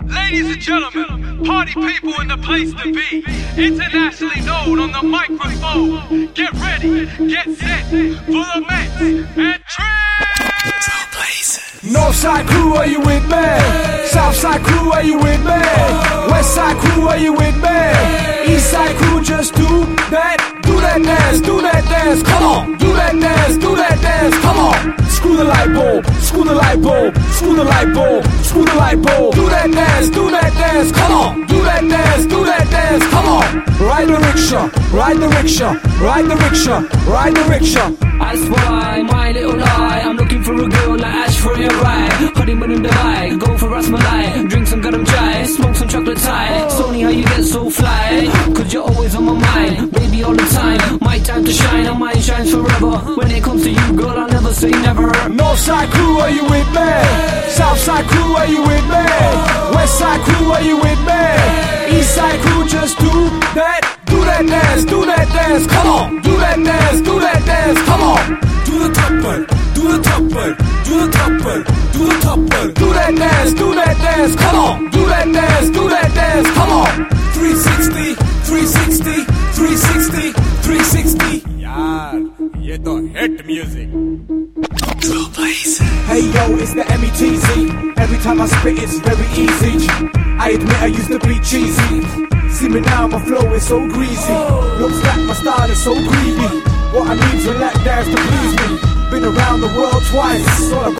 Ladies and gentlemen, party people in the place to be, internationally known on the microphone. Get ready, get set for the mix and Northside crew, are you with me? Southside crew, are you with me? Westside crew, are you with me? Eastside crew, just do that dance, do that dance, come on. Do that dance, do that dance, come on. Screw the light bulb, screw the light bulb, screw the light bulb, screw the light bulb. Do that dance, come on. Do that dance, come on. Ride the rickshaw, ride the rickshaw, ride the rickshaw, ride the rickshaw. I spy my little lie. I'm looking for a girl like Ash for a ride. Honeymoon in Dubai, go for Rasmalai. Drink some garam chai, smoke some chocolate Thai. Sony, how you get so fly? Cause you're always on my mind, baby, all the time. My time to shine, and mine shines forever. When it comes to you, girl, I'll never say never. Northside crew, are you with me? Southside crew, are you with me? Westside crew, are you with me? Eastside crew, just do that dance, come on. Do that dance, come on. Do the top one, do the top one, do the top one, do the top one. Do that dance, come on. Do that dance, come on. 360, 360, 360, 360. यार ये तो hit music. Hey yo, it's the METZ. Every time I spit it's very easy. I admit I used to be cheesy. See me now, my flow is so greasy. Looks like my style is so greedy. What I need's a lap dance to please me. Been around the world twice.